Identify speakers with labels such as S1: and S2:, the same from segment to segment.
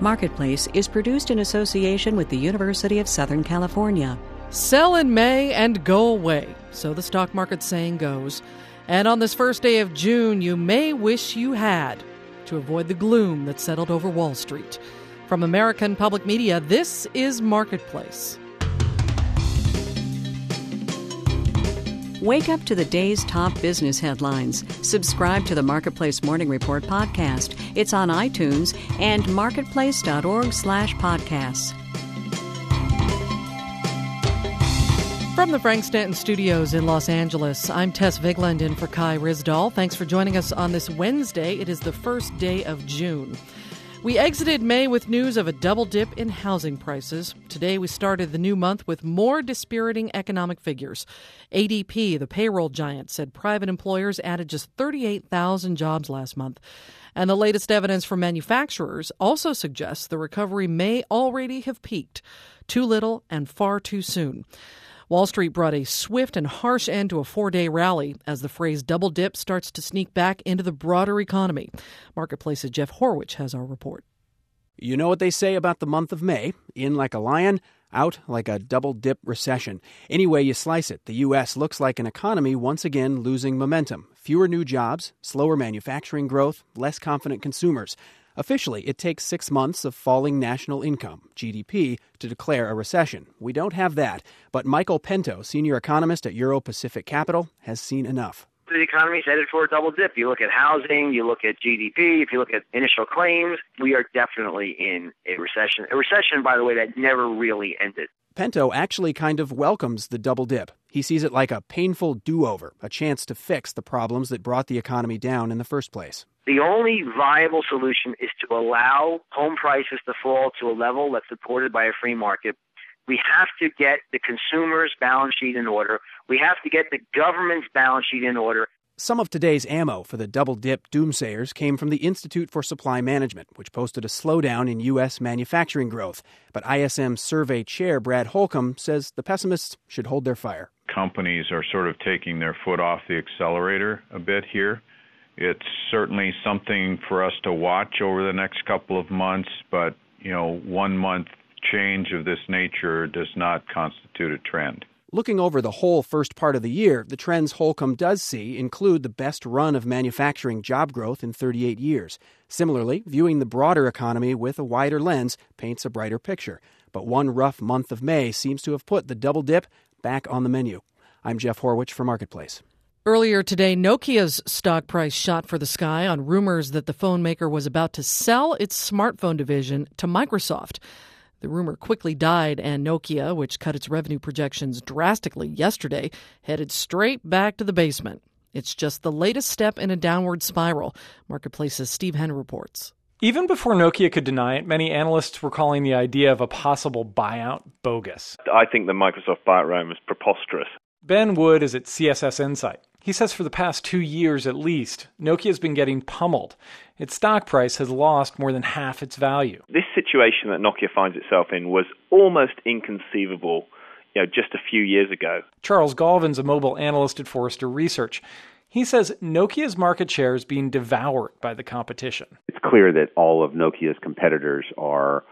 S1: Marketplace is produced in association with the University of Southern California.
S2: Sell in May and go away, so the stock market saying goes. And on this first day of June, you may wish you had, to avoid the gloom that settled over Wall Street. From American Public Media, this is Marketplace.
S1: Wake up to the day's top business headlines. Subscribe to the Marketplace Morning Report podcast. It's on iTunes and marketplace.org/podcasts.
S2: From the Frank Stanton Studios in Los Angeles, I'm Tess Vigland in for Kai Ryssdal. Thanks for joining us on this Wednesday. It is the first day of June. We exited May with news of a double dip in housing prices. Today we started the new month with more dispiriting economic figures. ADP, the payroll giant, said private employers added just 38,000 jobs last month. And the latest evidence from manufacturers also suggests the recovery may already have peaked. Too little and far too soon. Wall Street brought a swift and harsh end to a four-day rally as the phrase double dip starts to sneak back into the broader economy. Marketplace's Jeff Horwich has our report.
S3: You know what they say about the month of May? In like a lion, out like a double dip recession. Any way you slice it, the U.S. looks like an economy once again losing momentum. Fewer new jobs, slower manufacturing growth, less confident consumers. Officially, it takes 6 months of falling national income, GDP, to declare a recession. We don't have that, but Michael Pento, senior economist at Euro Pacific Capital, has seen enough.
S4: The economy's headed for a double dip. You look at housing, you look at GDP, if you look at initial claims, we are definitely in a recession. A recession, by the way, that never really ended.
S3: Pento actually kind of welcomes the double dip. He sees it like a painful do-over, a chance to fix the problems that brought the economy down in the first place.
S4: The only viable solution is to allow home prices to fall to a level that's supported by a free market. We have to get the consumer's balance sheet in order. We have to get the government's balance sheet in order.
S3: Some of today's ammo for the double-dip doomsayers came from the Institute for Supply Management, which posted a slowdown in U.S. manufacturing growth. But ISM survey chair Brad Holcomb says the pessimists should hold their fire.
S5: Companies are sort of taking their foot off the accelerator a bit here. It's certainly something for us to watch over the next couple of months, but, 1 month change of this nature does not constitute a trend.
S3: Looking over the whole first part of the year, the trends Holcomb does see include the best run of manufacturing job growth in 38 years. Similarly, viewing the broader economy with a wider lens paints a brighter picture. But one rough month of May seems to have put the double dip back on the menu. I'm Jeff Horwich for Marketplace.
S2: Earlier today, Nokia's stock price shot for the sky on rumors that the phone maker was about to sell its smartphone division to Microsoft. The rumor quickly died, and Nokia, which cut its revenue projections drastically yesterday, headed straight back to the basement. It's just the latest step in a downward spiral. Marketplace's Steve Henn reports.
S6: Even before Nokia could deny it, many analysts were calling the idea of a possible buyout bogus.
S7: I think the Microsoft buyout round was preposterous.
S6: Ben Wood is at CSS Insight. He says for the past 2 years at least, Nokia's been getting pummeled. Its stock price has lost more than half its value.
S7: This situation that Nokia finds itself in was almost inconceivable, just a few years ago.
S6: Charles Galvin's a mobile analyst at Forrester Research. He says Nokia's market share is being devoured by the competition.
S8: It's clear that all of Nokia's competitors are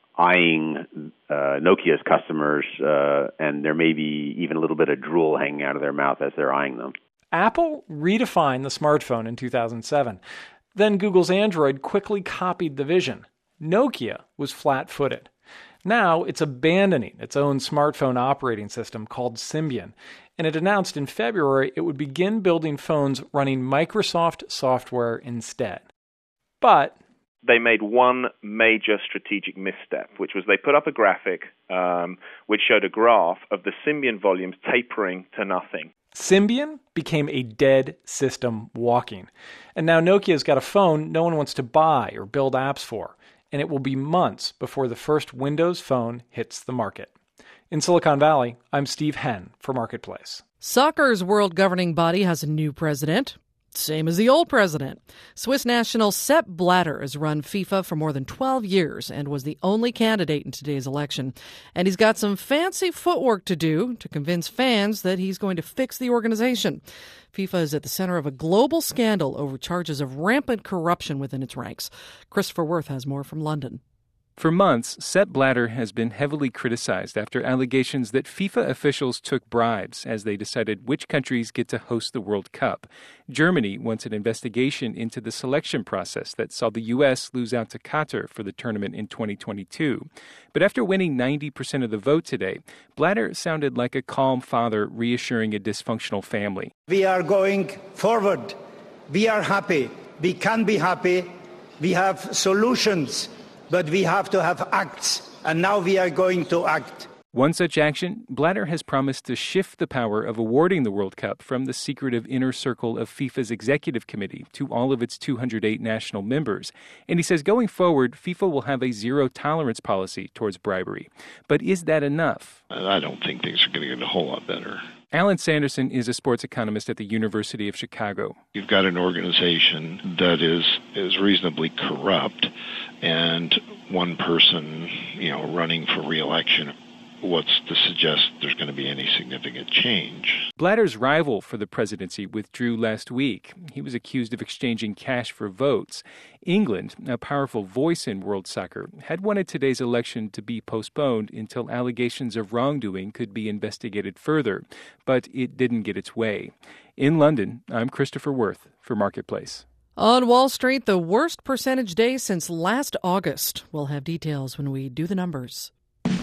S8: eyeing Nokia's customers, and there may be even a little bit of drool hanging out of their mouth as they're eyeing them.
S6: Apple redefined the smartphone in 2007. Then Google's Android quickly copied the vision. Nokia was flat-footed. Now it's abandoning its own smartphone operating system called Symbian, and it announced in February it would begin building phones running Microsoft software instead. But
S7: they made one major strategic misstep, which was they put up a graphic which showed a graph of the Symbian volumes tapering to nothing.
S6: Symbian became a dead system walking. And now Nokia's got a phone no one wants to buy or build apps for. And it will be months before the first Windows phone hits the market. In Silicon Valley, I'm Steve Henn for Marketplace.
S2: Soccer's world governing body has a new president. Same as the old president. Swiss national Sepp Blatter has run FIFA for more than 12 years and was the only candidate in today's election. And he's got some fancy footwork to do to convince fans that he's going to fix the organization. FIFA is at the center of a global scandal over charges of rampant corruption within its ranks. Christopher Worth has more from London.
S9: For months, Sepp Blatter has been heavily criticized after allegations that FIFA officials took bribes as they decided which countries get to host the World Cup. Germany wants an investigation into the selection process that saw the U.S. lose out to Qatar for the tournament in 2022. But after winning 90% of the vote today, Blatter sounded like a calm father reassuring a dysfunctional family.
S10: We are going forward. We are happy. We can be happy. We have solutions. But we have to have acts, and now we are going to act.
S9: One such action, Blatter has promised to shift the power of awarding the World Cup from the secretive inner circle of FIFA's executive committee to all of its 208 national members. And he says going forward, FIFA will have a zero-tolerance policy towards bribery. But is that enough?
S11: I don't think things are going to get a whole lot better.
S9: Alan Sanderson is a sports economist at the University of Chicago.
S11: You've got an organization that is reasonably corrupt, and one person, running for re-election. What's to suggest there's going to be any significant change?
S9: Blatter's rival for the presidency withdrew last week. He was accused of exchanging cash for votes. England, a powerful voice in world soccer, had wanted today's election to be postponed until allegations of wrongdoing could be investigated further, but it didn't get its way. In London, I'm Christopher Worth for Marketplace.
S2: On Wall Street, the worst percentage day since last August. We'll have details when we do the numbers.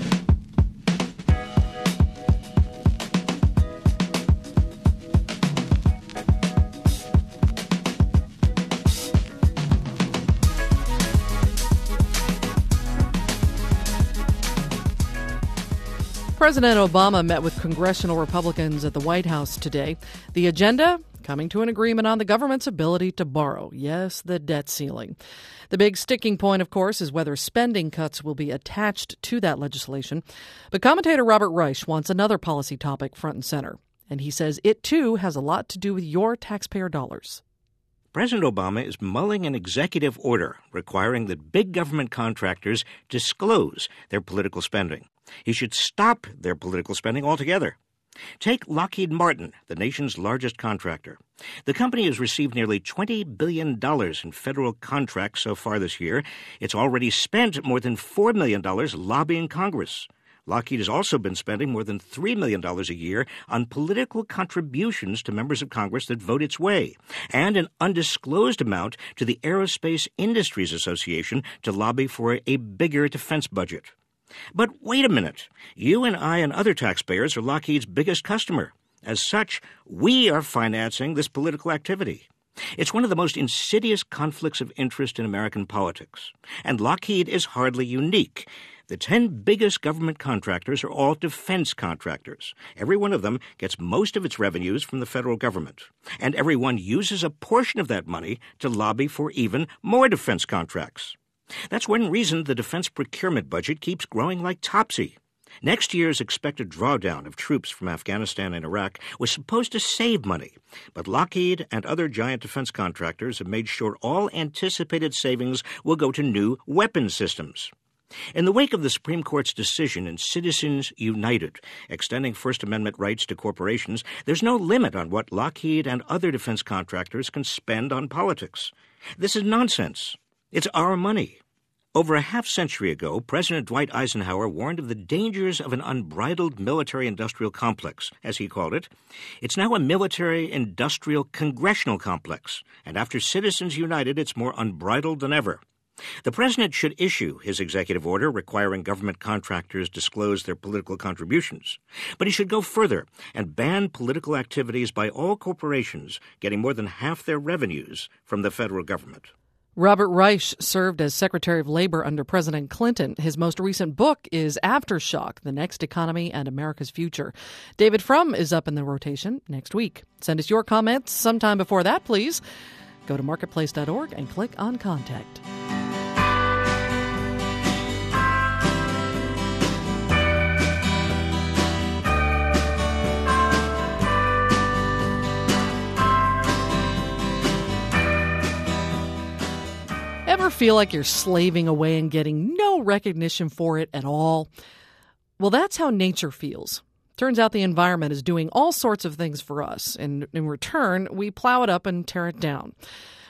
S2: President Obama met with congressional Republicans at the White House today. The agenda? Coming to an agreement on the government's ability to borrow. Yes, the debt ceiling. The big sticking point, of course, is whether spending cuts will be attached to that legislation. But commentator Robert Reich wants another policy topic front and center. And he says it, too, has a lot to do with your taxpayer dollars.
S12: President Obama is mulling an executive order requiring that big government contractors disclose their political spending. He should stop their political spending altogether. Take Lockheed Martin, the nation's largest contractor. The company has received nearly $20 billion in federal contracts so far this year. It's already spent more than $4 million lobbying Congress. Lockheed has also been spending more than $3 million a year on political contributions to members of Congress that vote its way, and an undisclosed amount to the Aerospace Industries Association to lobby for a bigger defense budget. But wait a minute. You and I and other taxpayers are Lockheed's biggest customer. As such, we are financing this political activity. It's one of the most insidious conflicts of interest in American politics. And Lockheed is hardly unique. The 10 biggest government contractors are all defense contractors. Every one of them gets most of its revenues from the federal government. And every one uses a portion of that money to lobby for even more defense contracts. That's one reason the defense procurement budget keeps growing like topsy. Next year's expected drawdown of troops from Afghanistan and Iraq was supposed to save money, but Lockheed and other giant defense contractors have made sure all anticipated savings will go to new weapon systems. In the wake of the Supreme Court's decision in Citizens United, extending First Amendment rights to corporations, there's no limit on what Lockheed and other defense contractors can spend on politics. This is nonsense. It's our money. Over a half-century ago, President Dwight Eisenhower warned of the dangers of an unbridled military-industrial complex, as he called it. It's now a military-industrial congressional complex, and after Citizens United, it's more unbridled than ever. The president should issue his executive order requiring government contractors disclose their political contributions. But he should go further and ban political activities by all corporations getting more than half their revenues from the federal government.
S2: Robert Reich served as Secretary of Labor under President Clinton. His most recent book is Aftershock, The Next Economy and America's Future. David Frum is up in the rotation next week. Send us your comments sometime before that, please. Go to marketplace.org and click on Contact. Ever feel like you're slaving away and getting no recognition for it at all? Well, that's how nature feels. Turns out the environment is doing all sorts of things for us, and in return, we plow it up and tear it down.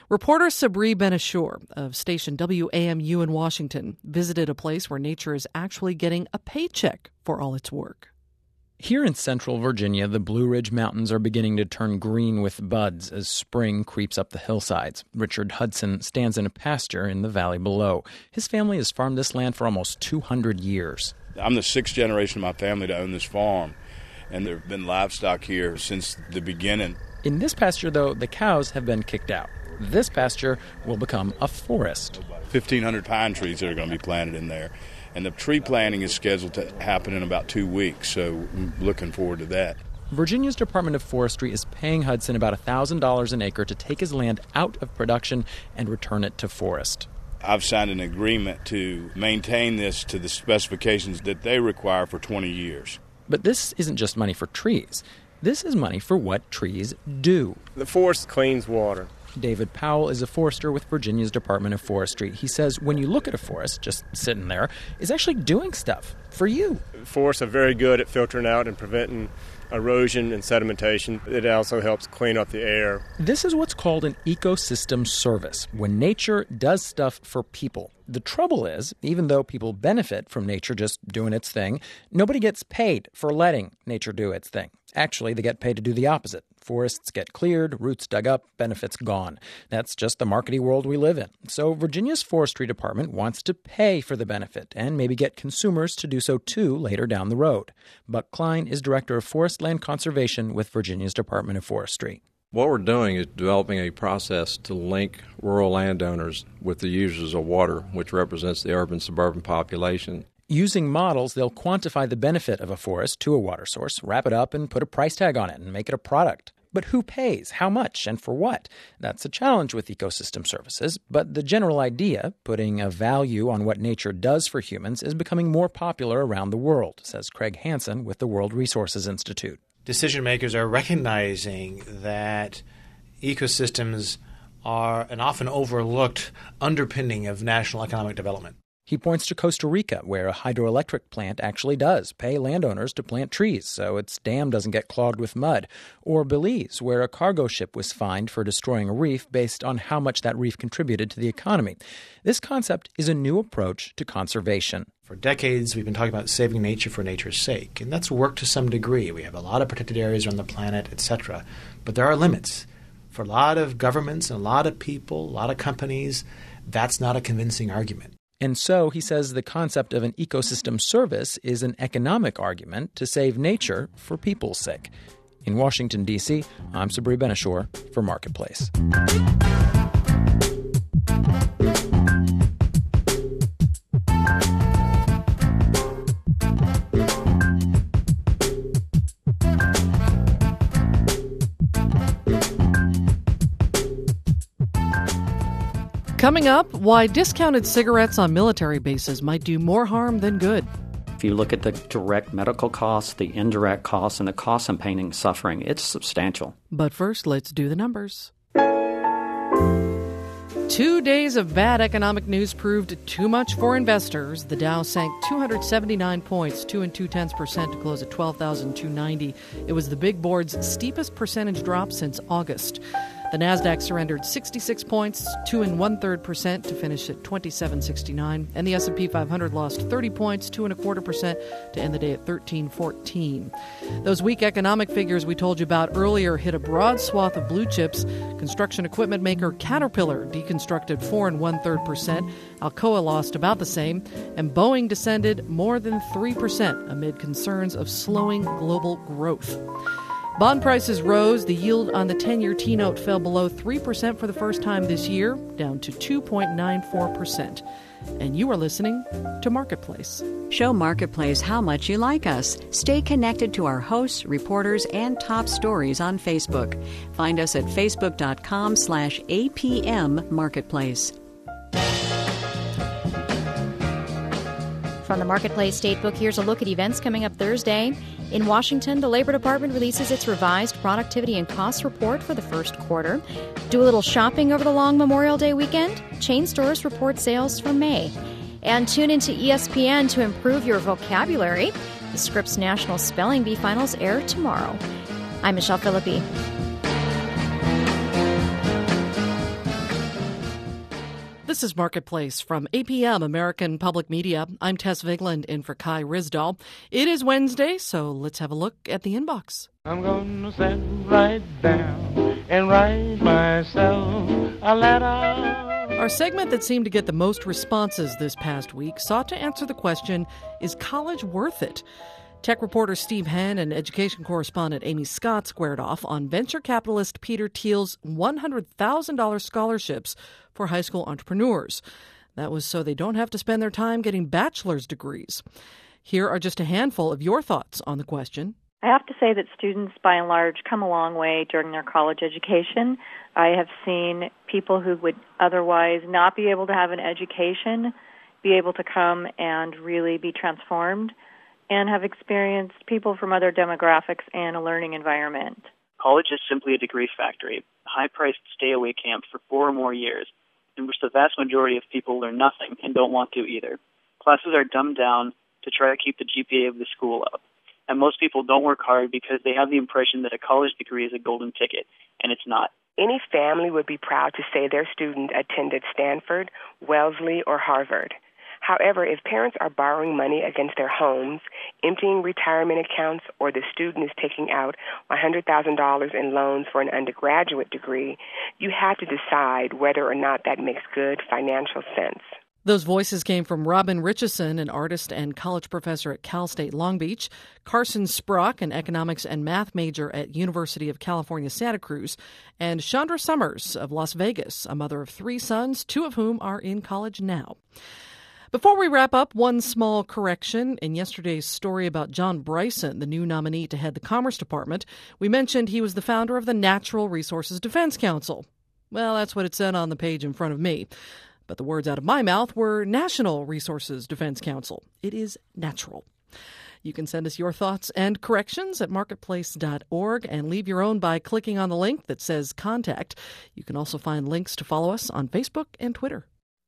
S2: Reporter Sabri Ben-Achour of station WAMU in Washington visited a place where nature is actually getting a paycheck for all its work.
S13: Here in central Virginia, the Blue Ridge Mountains are beginning to turn green with buds as spring creeps up the hillsides. Richard Hudson stands in a pasture in the valley below. His family has farmed this land for almost 200 years.
S14: I'm the sixth generation of my family to own this farm, and there have been livestock here since the beginning.
S13: In this pasture, though, the cows have been kicked out. This pasture will become a forest.
S14: 1,500 pine trees that are going to be planted in there. And the tree planting is scheduled to happen in about 2 weeks, so I'm looking forward to that.
S13: Virginia's Department of Forestry is paying Hudson about $1,000 an acre to take his land out of production and return it to forest.
S14: I've signed an agreement to maintain this to the specifications that they require for 20 years.
S13: But this isn't just money for trees. This is money for what trees do.
S15: The forest cleans water.
S13: David Powell is a forester with Virginia's Department of Forestry. He says when you look at a forest just sitting there, it's actually doing stuff for you.
S15: Forests are very good at filtering out and preventing erosion and sedimentation. It also helps clean up the air.
S13: This is what's called an ecosystem service, when nature does stuff for people. The trouble is, even though people benefit from nature just doing its thing, nobody gets paid for letting nature do its thing. Actually, they get paid to do the opposite. Forests get cleared, roots dug up, benefits gone. That's just the markety world we live in. So Virginia's Forestry Department wants to pay for the benefit and maybe get consumers to do so too later down the road. Buck Klein is Director of Forest Land Conservation with Virginia's Department of Forestry.
S16: What we're doing is developing a process to link rural landowners with the users of water, which represents the urban-suburban population.
S13: Using models, they'll quantify the benefit of a forest to a water source, wrap it up, and put a price tag on it and make it a product. But who pays, how much, and for what? That's a challenge with ecosystem services, but the general idea, putting a value on what nature does for humans, is becoming more popular around the world, says Craig Hansen with the World Resources Institute.
S17: Decision makers are recognizing that ecosystems are an often overlooked underpinning of national economic development.
S13: He points to Costa Rica, where a hydroelectric plant actually does pay landowners to plant trees so its dam doesn't get clogged with mud. Or Belize, where a cargo ship was fined for destroying a reef based on how much that reef contributed to the economy. This concept is a new approach to conservation.
S17: For decades, we've been talking about saving nature for nature's sake, and that's worked to some degree. We have a lot of protected areas around the planet, etc. But there are limits. For a lot of governments and a lot of people, a lot of companies, that's not a convincing argument.
S13: And so, he says, the concept of an ecosystem service is an economic argument to save nature for people's sake. In Washington, D.C., I'm Sabri Ben-Achour for Marketplace.
S2: Coming up, why discounted cigarettes on military bases might do more harm than good.
S18: If you look at the direct medical costs, the indirect costs, and the costs and pain and suffering, it's substantial.
S2: But first, let's do the numbers. 2 days of bad economic news proved too much for investors. The Dow sank 279 points, 2 2/10% to close at 12,290. It was the big board's steepest percentage drop since August. The Nasdaq surrendered 66 points, 2 1/3% to finish at 2769, and the S&P 500 lost 30 points, 2 1/4% to end the day at 1314. Those weak economic figures we told you about earlier hit a broad swath of blue chips. Construction equipment maker Caterpillar deconstructed 4 1/3%. Alcoa lost about the same, and Boeing descended more than 3% amid concerns of slowing global growth. Bond prices rose. The yield on the 10-year T-note fell below 3% for the first time this year, down to 2.94%. And you are listening to Marketplace.
S1: Show Marketplace how much you like us. Stay connected to our hosts, reporters, and top stories on Facebook. Find us at facebook.com/APM Marketplace.
S19: From the Marketplace Statebook, here's a look at events coming up Thursday. In Washington, the Labor Department releases its revised productivity and cost report for the first quarter. Do a little shopping over the long Memorial Day weekend. Chain stores report sales for May. And tune into ESPN to improve your vocabulary. The Scripps National Spelling Bee Finals air tomorrow. I'm Michelle Philippi.
S2: This is Marketplace from APM, American Public Media. I'm Tess Vigland in for Kai Risdall. It is Wednesday, so let's have a look at the inbox.
S20: I'm gonna sit right down and write myself a letter.
S2: Our segment that seemed to get the most responses this past week sought to answer the question, is college worth it? Tech reporter Steve Henn and education correspondent Amy Scott squared off on venture capitalist Peter Thiel's $100,000 scholarships for high school entrepreneurs. That was so they don't have to spend their time getting bachelor's degrees. Here are just a handful of your thoughts on the question.
S21: I have to say that students, by and large, come a long way during their college education. I have seen people who would otherwise not be able to have an education be able to come and really be transformed, and have experienced people from other demographics and a learning environment.
S22: College is simply a degree factory, a high-priced stay-away camp for 4 or more years, in which the vast majority of people learn nothing and don't want to either. Classes are dumbed down to try to keep the GPA of the school up, and most people don't work hard because they have the impression that a college degree is a golden ticket, and it's not.
S23: Any family would be proud to say their student attended Stanford, Wellesley, or Harvard. However, if parents are borrowing money against their homes, emptying retirement accounts, or the student is taking out $100,000 in loans for an undergraduate degree, you have to decide whether or not that makes good financial sense.
S2: Those voices came from Robin Richardson, an artist and college professor at Cal State Long Beach, Carson Sprock, an economics and math major at University of California, Santa Cruz, and Chandra Summers of Las Vegas, a mother of 3 sons, 2 of whom are in college now. Before we wrap up, one small correction. In yesterday's story about John Bryson, the new nominee to head the Commerce Department, we mentioned he was the founder of the Natural Resources Defense Council. Well, that's what it said on the page in front of me. But the words out of my mouth were National Resources Defense Council. It is natural. You can send us your thoughts and corrections at marketplace.org and leave your own by clicking on the link that says Contact. You can also find links to follow us on Facebook and Twitter.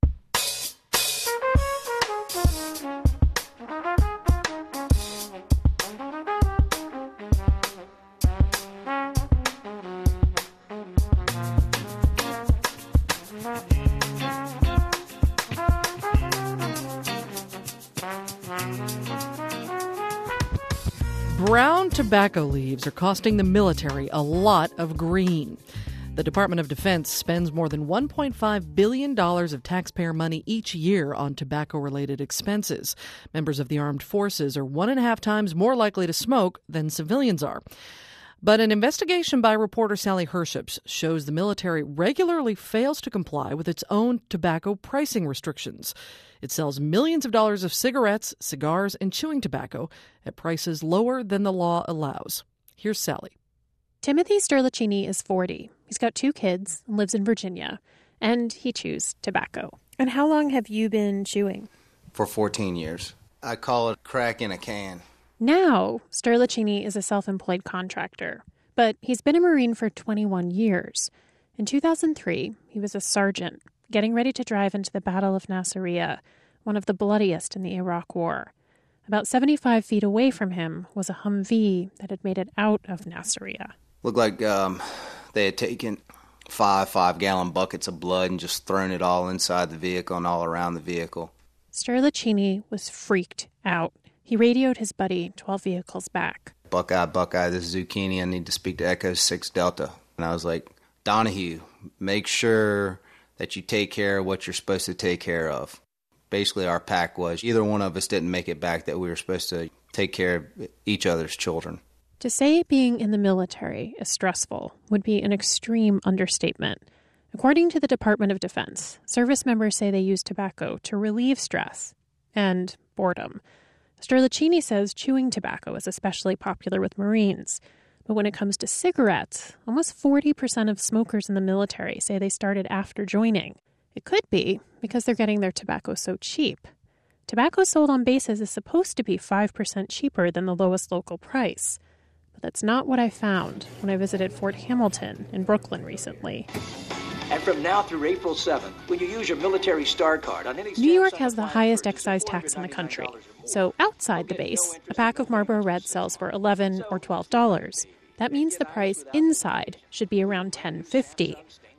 S2: Brown tobacco leaves are costing the military a lot of green. The Department of Defense spends more than $1.5 billion of taxpayer money each year on tobacco-related expenses. Members of the armed forces are 1.5 times more likely to smoke than civilians are. But an investigation by reporter Sally Herships shows the military regularly fails to comply with its own tobacco pricing restrictions. It sells millions of dollars of cigarettes, cigars, and chewing tobacco at prices lower than the law allows. Here's Sally.
S24: Timothy Sterlachini is 40. He's got 2 kids and lives in Virginia, and he chews tobacco. And how long have you been chewing?
S25: For 14 years. I call it crack in a can.
S24: Now, Sterlachini is a self-employed contractor, but he's been a Marine for 21 years. In 2003, he was a sergeant, getting ready to drive into the Battle of Nasiriyah, one of the bloodiest in the Iraq War. About 75 feet away from him was a Humvee that had made it out of Nasiriyah.
S25: Looked like they had taken 5 5-gallon buckets of blood and just thrown it all inside the vehicle and all around the vehicle.
S24: Sterlachini was freaked out. He radioed his buddy 12 vehicles back.
S25: Buckeye, this is Zucchini. I need to speak to Echo 6 Delta. And I was like, Donahue, make sure that you take care of what you're supposed to take care of. Basically, our pact was either one of us didn't make it back, that we were supposed to take care of each other's children.
S24: To say being in the military is stressful would be an extreme understatement. According to the Department of Defense, service members say they use tobacco to relieve stress and boredom. Sterlachini says chewing tobacco is especially popular with Marines. But when it comes to cigarettes, almost 40% of smokers in the military say they started after joining. It could be because they're getting their tobacco so cheap. Tobacco sold on bases is supposed to be 5% cheaper than the lowest local price. But that's not what I found when I visited Fort Hamilton in Brooklyn recently.
S26: And from now through April 7th, when you use your military star card on any...
S24: New York has the highest excise tax in the country. So outside the base, a pack of Marlboro Red sells for $11 or $12. That means the price inside should be around $10.50.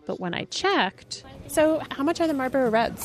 S24: But when I checked... So how much are the Marlboro Reds?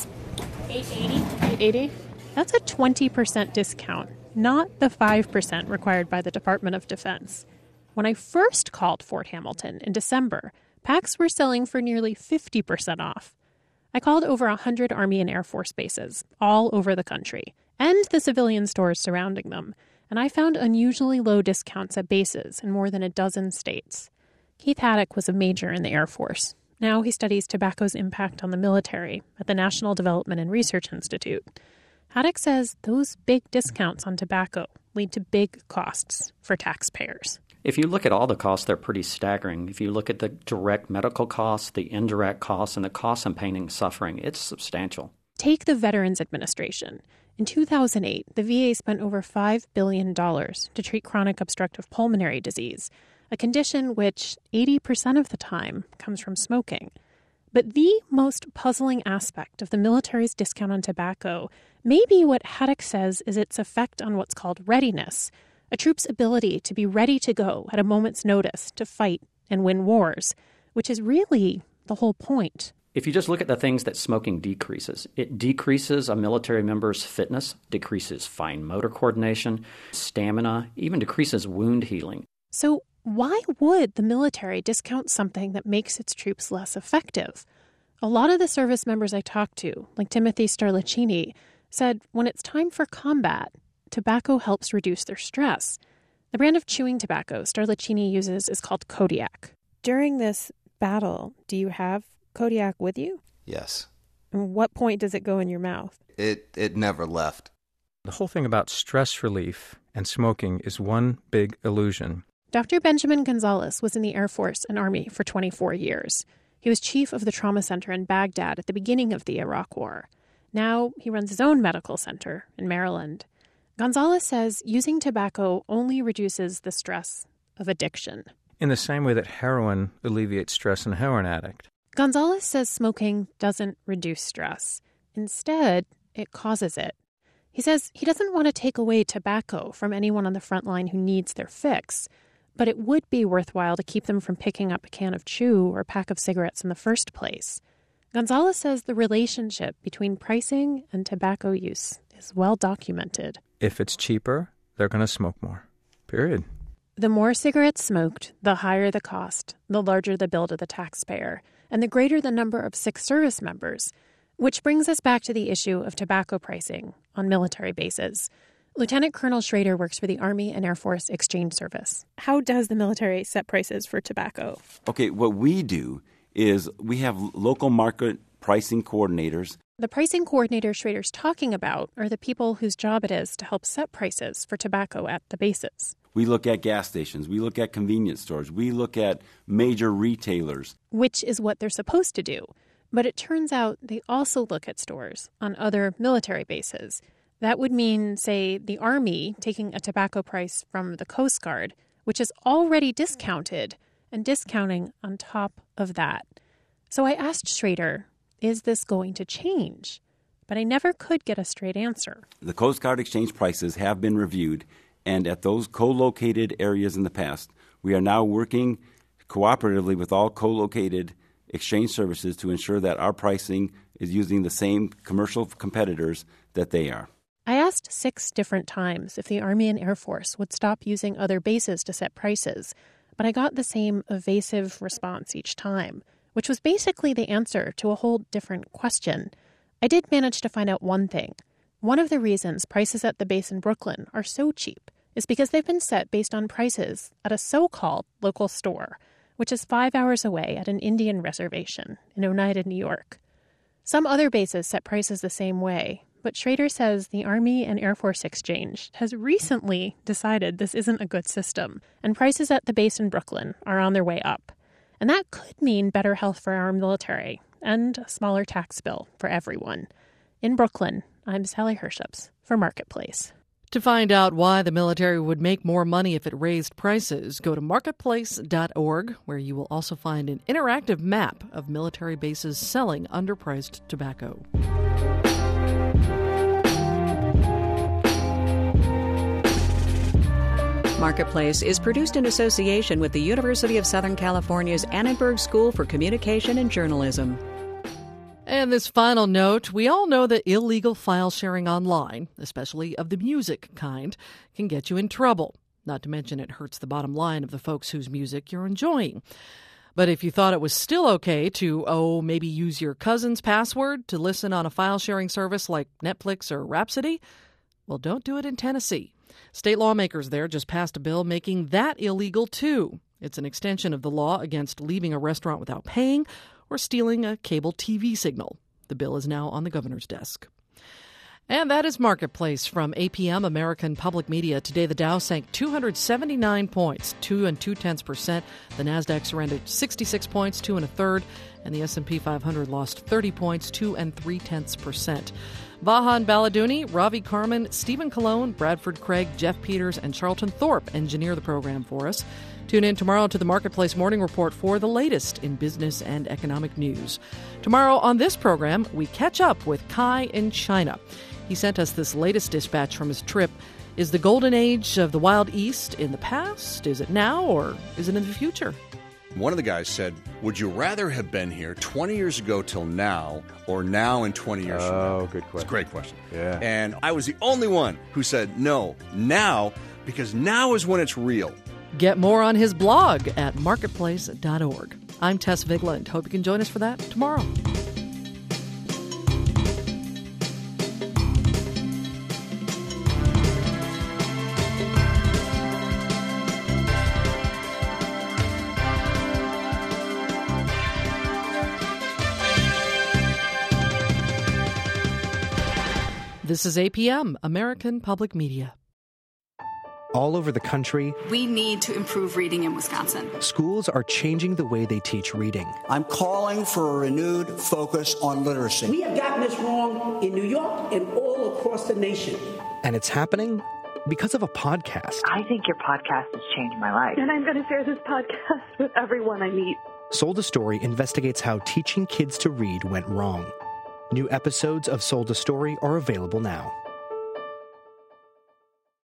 S24: $8.80. That's a 20% discount, not the 5% required by the Department of Defense. When I first called Fort Hamilton in December, packs were selling for nearly 50% off. I called over 100 Army and Air Force bases all over the country and the civilian stores surrounding them, and I found unusually low discounts at bases in more than a dozen states. Keith Haddock was a major in the Air Force. Now he studies tobacco's impact on the military at the National Development and Research Institute. Haddock says those big discounts on tobacco lead to big costs for taxpayers.
S18: If you look at all the costs, they're pretty staggering. If you look at the direct medical costs, the indirect costs, and the costs in pain and suffering, it's substantial.
S24: Take the Veterans Administration. In 2008, the VA spent over $5 billion to treat chronic obstructive pulmonary disease, a condition which 80% of the time comes from smoking. But the most puzzling aspect of the military's discount on tobacco may be what Haddock says is its effect on what's called readiness, a troop's ability to be ready to go at a moment's notice to fight and win wars, which is really the whole point.
S18: If you just look at the things that smoking decreases, it decreases a military member's fitness, decreases fine motor coordination, stamina, even decreases wound healing.
S24: So why would the military discount something that makes its troops less effective? A lot of the service members I talked to, like Timothy Starlicini, said when it's time for combat, tobacco helps reduce their stress. The brand of chewing tobacco Starlicini uses is called Kodiak. During this battle, do you have Kodiak with you?
S25: Yes.
S24: And what point does it go in your mouth?
S25: It never left.
S3: The whole thing about stress relief and smoking is one big illusion.
S24: Dr. Benjamin Gonzalez was in the Air Force and Army for 24 years. He was chief of the trauma center in Baghdad at the beginning of the Iraq War. Now he runs his own medical center in Maryland. Gonzalez says using tobacco only reduces the stress of addiction.
S3: In the same way that heroin alleviates stress in a heroin addict.
S24: Gonzalez says smoking doesn't reduce stress. Instead, it causes it. He says he doesn't want to take away tobacco from anyone on the front line who needs their fix, but it would be worthwhile to keep them from picking up a can of chew or a pack of cigarettes in the first place. Gonzalez says the relationship between pricing and tobacco use is well documented.
S3: If it's cheaper, they're going to smoke more. Period.
S24: The more cigarettes smoked, the higher the cost, the larger the bill to the taxpayer, and the greater the number of sick service members, which brings us back to the issue of tobacco pricing on military bases. Lieutenant Colonel Schrader works for the Army and Air Force Exchange Service. How does the military set prices for tobacco?
S4: Okay, what we do is we have local market pricing coordinators.
S24: The pricing coordinators Schrader's talking about are the people whose job it is to help set prices for tobacco at the bases.
S4: We look at gas stations. We look at convenience stores. We look at major retailers.
S24: Which is what they're supposed to do. But it turns out they also look at stores on other military bases. That would mean, say, the Army taking a tobacco price from the Coast Guard, which is already discounted, and discounting on top of that. So I asked Schrader, is this going to change? But I never could get a straight answer.
S4: The Coast Guard exchange prices have been reviewed, and at those co-located areas in the past, we are now working cooperatively with all co-located exchange services to ensure that our pricing is using the same commercial competitors that they are.
S24: I asked 6 different times if the Army and Air Force would stop using other bases to set prices, but I got the same evasive response each time, which was basically the answer to a whole different question. I did manage to find out one thing. One of the reasons prices at the base in Brooklyn are so cheap is because they've been set based on prices at a so-called local store, which is 5 hours away at an Indian reservation in Oneida, New York. Some other bases set prices the same way, but Schrader says the Army and Air Force Exchange has recently decided this isn't a good system, and prices at the base in Brooklyn are on their way up. And that could mean better health for our military and a smaller tax bill for everyone. In Brooklyn, I'm Sally Herships for Marketplace.
S2: To find out why the military would make more money if it raised prices, go to marketplace.org, where you will also find an interactive map of military bases selling underpriced tobacco.
S1: Marketplace is produced in association with the University of Southern California's Annenberg School for Communication and Journalism.
S2: And this final note, we all know that illegal file sharing online, especially of the music kind, can get you in trouble. Not to mention it hurts the bottom line of the folks whose music you're enjoying. But if you thought it was still okay to, maybe use your cousin's password to listen on a file sharing service like Netflix or Rhapsody, well, don't do it in Tennessee. State lawmakers there just passed a bill making that illegal, too. It's an extension of the law against leaving a restaurant without paying or stealing a cable TV signal. The bill is now on the governor's desk. And that is Marketplace from APM, American Public Media. Today, the Dow sank 279 points, 2 2/10%. The Nasdaq surrendered 66 points, 2 1/3, and the S&P 500 lost 30 points, 2 3/10%. Vahan Baladouni, Ravi Carmen, Stephen Colon, Bradford Craig, Jeff Peters, and Charlton Thorpe engineer the program for us. Tune in tomorrow to the Marketplace Morning Report for the latest in business and economic news. Tomorrow on this program, we catch up with Kai in China. He sent us this latest dispatch from his trip. Is the golden age of the Wild East in the past? Is it now, or is it in the future?
S5: One of the guys said, would you rather have been here 20 years ago till now, or now and 20 years from now?
S6: Oh, good question.
S5: It's a great question.
S6: Yeah.
S5: And I was the only one who said no, now, because now is when it's real.
S2: Get more on his blog at marketplace.org. I'm Tess Vigland. Hope you can join us for that tomorrow. This is APM, American Public Media.
S7: All over the country,
S8: we need to improve reading in Wisconsin.
S7: Schools are changing the way they teach reading.
S10: I'm calling for a renewed focus on literacy.
S11: We have gotten this wrong in New York and all across the nation.
S7: And it's happening because of a podcast.
S27: I think your podcast has changed my life.
S28: And I'm going to share this podcast with everyone I meet.
S7: Sold a Story investigates how teaching kids to read went wrong. New episodes of Sold a Story are available now.